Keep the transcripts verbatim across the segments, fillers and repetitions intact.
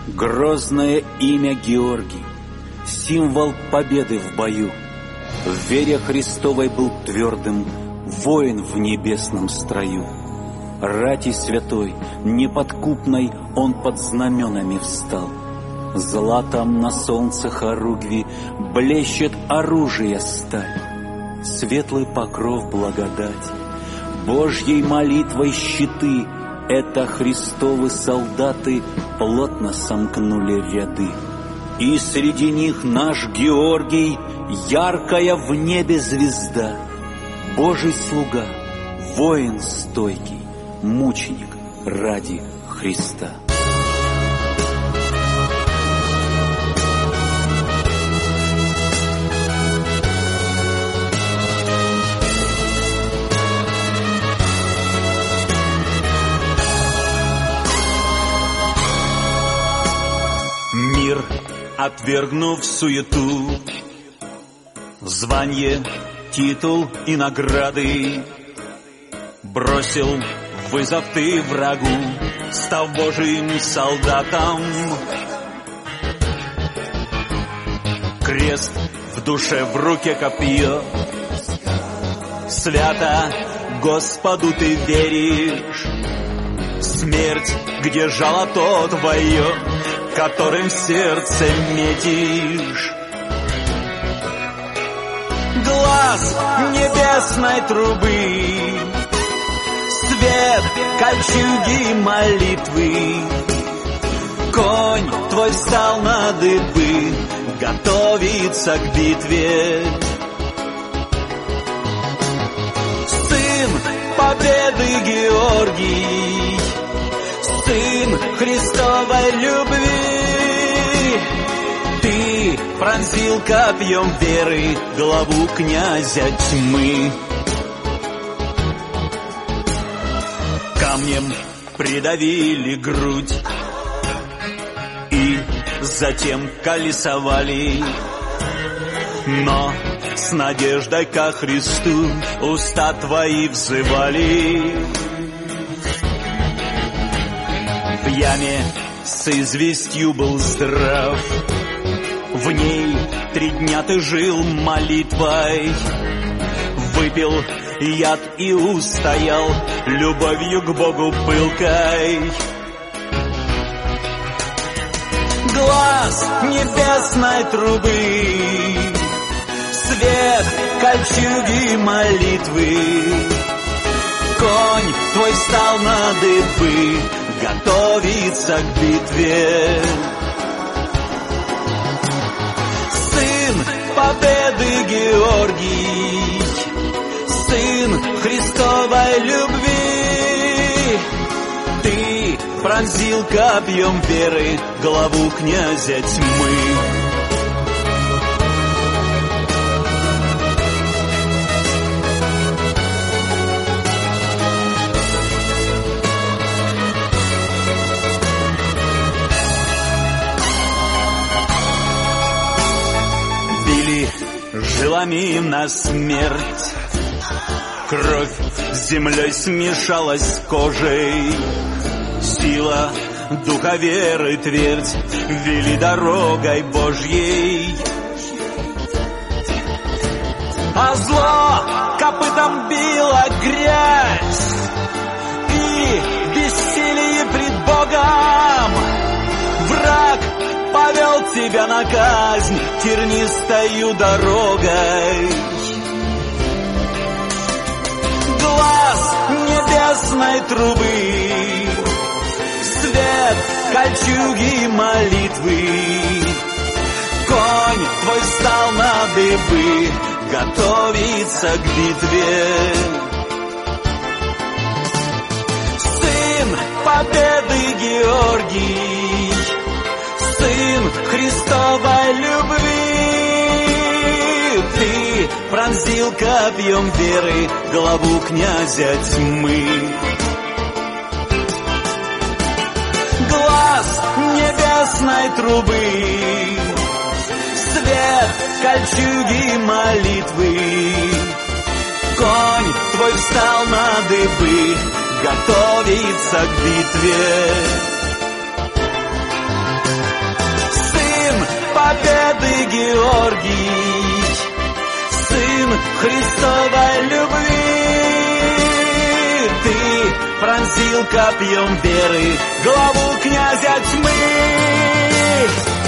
Грозное имя Георгий, символ победы в бою. В вере Христовой был твердым, воин в небесном строю. Рати святой, неподкупной, он под знаменами встал. Златом на солнце хоругви блещет оружие сталь. Светлый покров благодати, Божьей молитвой щиты, это Христовы солдаты плотно сомкнули ряды. И среди них наш Георгий, яркая в небе звезда, Божий слуга, воин стойкий, мученик ради Христа. Мир, отвергнув суету, звание, титул и награды, бросил вызов ты врагу, став Божьим солдатом. Крест в душе, в руке копье, свято Господу ты веришь. Смерть, где жало то твое, которым сердце метишь. Глаз небесной трубы, свет кольчуги молитвы, конь твой встал на дыбы, готовится к битве. Сын победы Георгий, сын Христовой любви, ты пронзил копьем веры главу князя тьмы. Камнем придавили грудь и затем колесовали, но с надеждой ко Христу уста твои взывали. В яме с известью был здрав, в ней три дня ты жил молитвой, выпил яд и устоял любовью к Богу пылкой. Глаз небесной трубы, свет кольчуги молитвы, конь твой встал на дыбы, готовится к битве. Сын победы Георгий, сын Христовой любви, ты пронзил копьем веры главу князя тьмы. Жилами на смерть, кровь с землей смешалась с кожей, сила духа веры твердь вели дорогой Божьей. А зло копытом било грязь, и бессилие пред Богом враг повел тебя на казнь тернистою дорогой. Глаз небесной трубы, свет кольчуги молитвы, конь твой встал на дыбы, готовится к битве. Сын победы Георгий, сын Христовой любви, ты пронзил копьем веры главу князя тьмы. Глаз небесной трубы, свет кольчуги молитвы, конь твой встал на дыбы, готовится к битве. Георгий, сын Христовой любви. Ты пронзил копьем веры главу князя тьмы.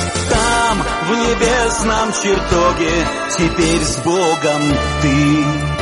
Там, в небесном чертоге, теперь с Богом ты.